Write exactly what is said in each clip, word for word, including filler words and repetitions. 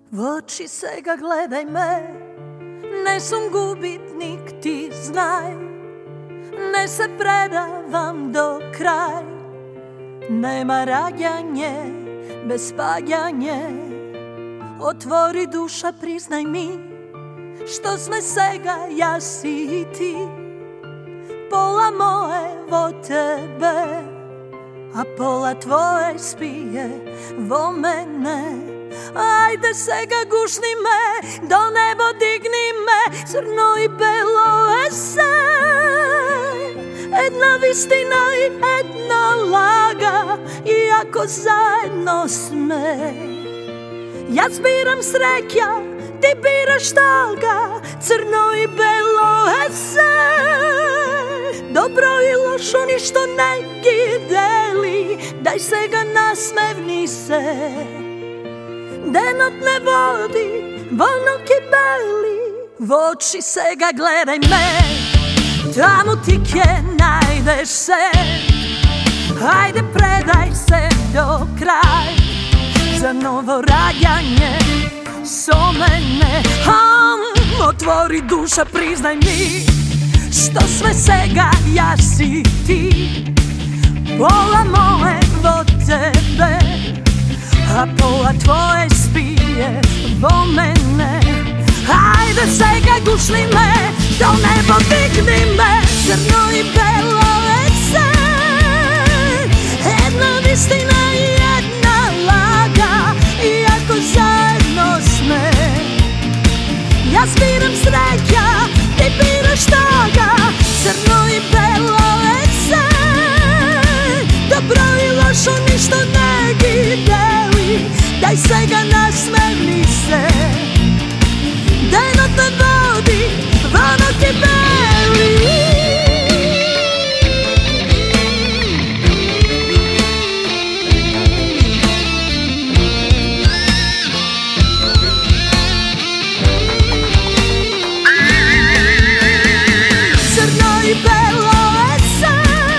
V oči сега gledaj me, ne sam gubitnik, ti znaj, ne se predavam do kraj. Nema rađanje bez pađanje, otvori duša, priznaj mi, što sme sega ja si i ti. Pola moje vo tebe, a pola tvoje spije vo mene. Ajde sega gušni me, do nebo digni me, crno i belo ese. Jedna vistina i jedna laga, iako zajedno sme. Ja zbiram sreća, ti biraš toga, crno i belo ese. Dobro i lošo ništo ne deli, daj sega nasmevni se. Denot ne vodi, vono kibeli, v oči sega gledaj me, tamo ti kje najdeš se. Ajde predaj se do kraj, za novo rađanje so mene. um, Otvori duša, priznaj mi, što sve sega ja si ti. Pola moje vo tebe, a pola tvoje spije vo mene. Ajde sega gušni me, do nebo digni me, crno i belo ese. Jedna vistina i jedna laga, iako zajedno sme. Ja zbiram sreća, ti biraš toga, crno i belo ese. Dobro i lošo ništo ne deli, daj sega nasmevni se. Denot ne vodi, vono kibeli. Crno i belo ese,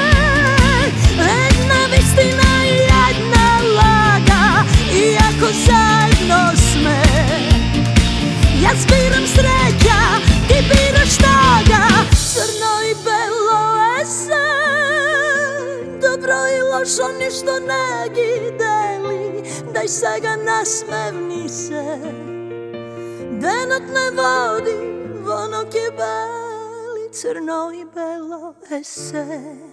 jedna vistina i jedna laga, iako zajedno sme. Ja zbiram sreća, ti biraš toga, crno i belo ese. Dobro i lošo ništo ne deli, daj sega nasmevni se. Denot ne vodi, vono kibeli, crno i belo ese.